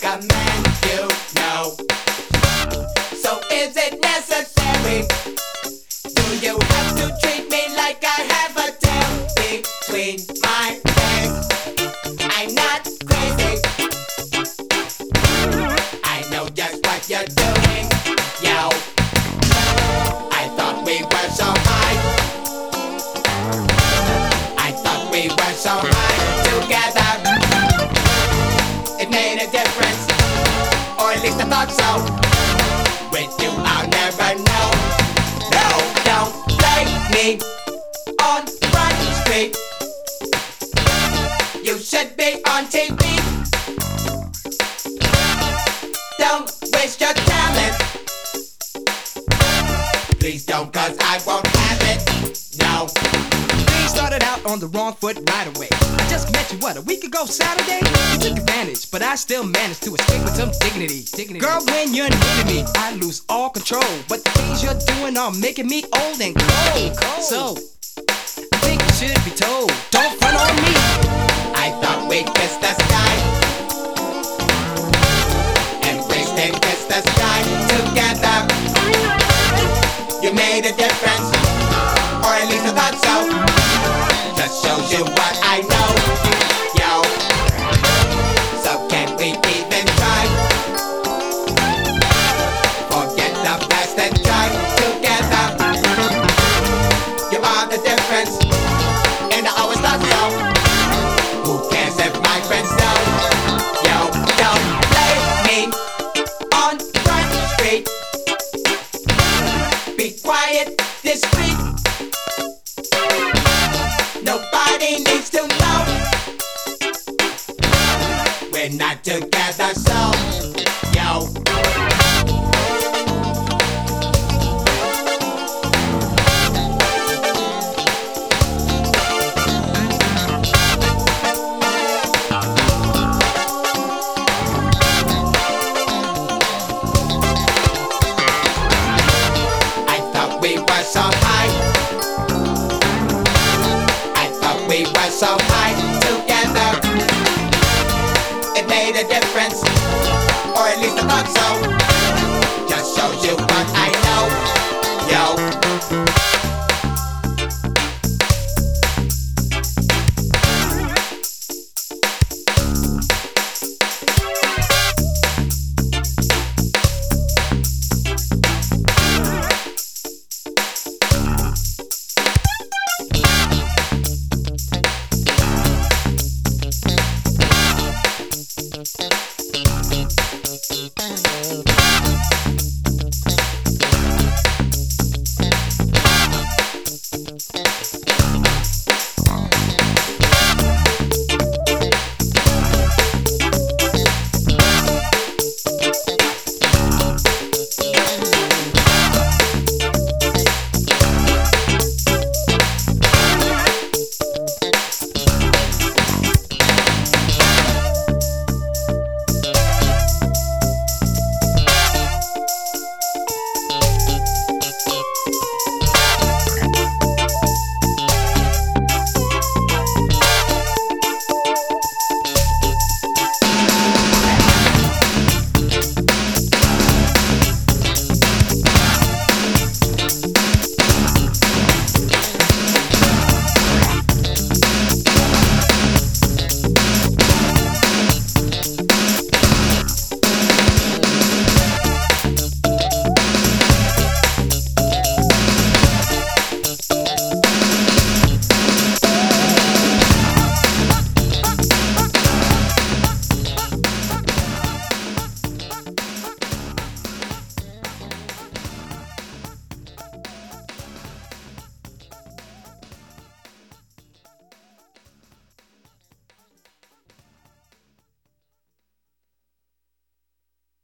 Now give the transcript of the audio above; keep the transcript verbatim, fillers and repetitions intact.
a man, you know. So is it necessary? Do you have to treat me like I have a tail between my legs? I'm not crazy. I know just what you're doing, yo. I thought we were so high. I thought we were so high together. It made a difference, or at least I thought so. With you I'll never know. No, don't blame me on Front Street. You should be on T V. Don't waste your talent. Please don't, cause I won't have it. No. Things started out on the wrong foot right away. I just met you, what, a week ago Saturday? You took advantage, but I still managed to escape with some dignity. dignity. Girl, when you're near me, I lose all control. But the things you're doing are making me old and cold. cold. So, I think you should be told, don't front on me. I thought we'd kiss the sky. Embrace and kiss the sky together. You made a difference, or at least I thought so. Just shows you what I know, yo. So can't we even try? Forget the past and try together. You are the difference, and I always thought so. Who cares if my friends know? Yo, don't blame me on Front Street. Be quiet, discreet. Nobody needs to know. We're not together, so yo. I thought we were so high. I thought we were so high together. It made a difference, or at least I thought so. Just shows you what I know, yo.